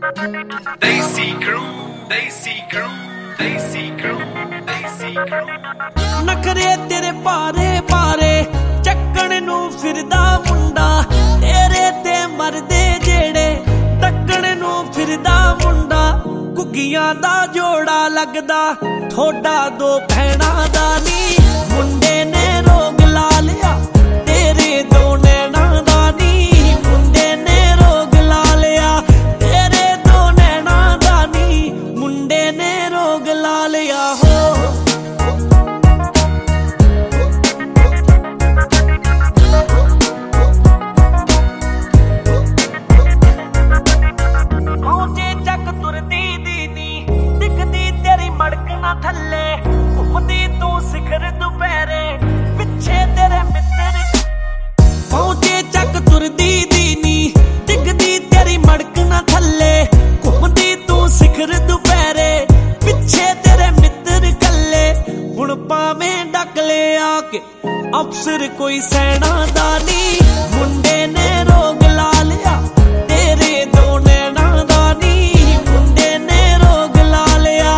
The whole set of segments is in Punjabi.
Desi Crew, Desi Crew, Desi Crew, Desi Crew। नखरे तेरे पारे पारे ਚੱਕਣ ਨੂੰ ਫਿਰਦਾ ਮੁੰਡਾ ਤੇਰੇ ਤੇ ਮਰਦੇ ਜਿਹੜੇ ਟੱਕਣ ਨੂੰ ਫਿਰਦਾ ਮੁੰਡਾ ਘੁੱਗੀਆਂ ਦਾ ਜੋੜਾ ਲੱਗਦਾ ਥੋੜਾ ਦੋ ਭੈਣਾਂ ਦਾ ਨੀ ਮੁੰਡੇ ਨੇ ਰੋਗ ਲਾ ਲਿਆ ਤੇਰੇ ਦੋ ਨੈਣਾਂ ਦਾ ਨੀ ਮੁੰਡੇ ਨੇ ਰੋਗ ਲਾ ਲਿਆ ਤੇਰੇ ਦੋ ਨੈਣਾਂ ਦਾ ਨੀ ਮੁੰਡੇ ਨੇ ਰੋਗ ਲਾ ਲਿਆ ਹੋ ਥੱਲੇ ਘੁੰਮਦੀ ਤੂੰ ਸਿਖਰ ਦੁਪਹਿਰੇ ਪਿੱਛੇ ਤੇਰੇ ਮਿੱਤਰ ਪਹੁੰਚੇ ਚੱਕ ਤੁਰਦੀ ਦੀ ਨੀ ਡਿੱਗਦੀ ਤੇਰੀ ਮੜਕ ਨਾ ਥੱਲੇ ਘੁੰਮਦੀ ਤੂੰ ਸਿਖਰ ਦੁਪਹਿਰੇ ਪਿੱਛੇ ਤੇਰੇ ਮਿੱਤਰ ਕੱਲੇ ਹੁਣ ਭਾਵੇਂ ਡੱਕ ਲਿਆ ਕੇ ਅਫਸਰ ਕੋਈ ਸੈਨਾ ਦਾ ਨੀ ਮੁੰਡੇ ਨੇ ਰੋਗ ਲਾ ਲਿਆ ਤੇਰੇ ਦੋ ਨੈਣਾਂ ਦਾ ਨੀ ਮੁੰਡੇ ਨੇ ਰੋਗ ਲਾ ਲਿਆ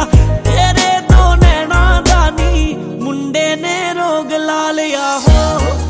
ਮੁੰਡੇ ਨੇ ਰੋਗ ਲਾ ਲਿਆ ਹੋ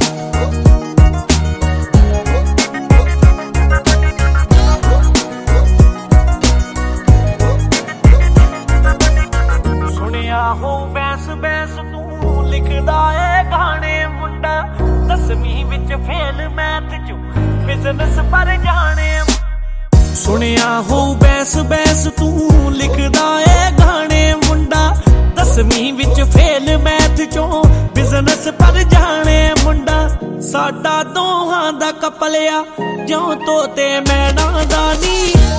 ਸੁਣਿਆ ਹੋ ਬੈਸ ਬੈਸ ਤੂੰ ਲਿਖਦਾ ਏ ਗਾਣੇ ਮੁੰਡਾ 10ਵੀਂ ਵਿੱਚ ਫੇਲ ਮੈਥ ਚੋਂ ਬਿਜ਼ਨਸ ਪਰ ਜਾਣੇ ਸੁਣਿਆ ਹੋ ਬੈਸ ਬੈਸ ਤੂੰ ਲਿਖਦਾ ਏ ਗਾਣੇ ਮੁੰਡਾ 10ਵੀਂ ਵਿੱਚ ਫੇਲ ਮੈਥ ਚੋਂ ਬਿਜ਼ਨਸ ਪਰ ਜਾਣੇ ਮੁੰਡਾ ਸਾਡਾ ਦੋਹਾਂ ਦਾ ਕਪਲਿਆ ਜਿਉਂ ਤੋਤੇ ਮੈਣਾ ਦਾ ਨੀ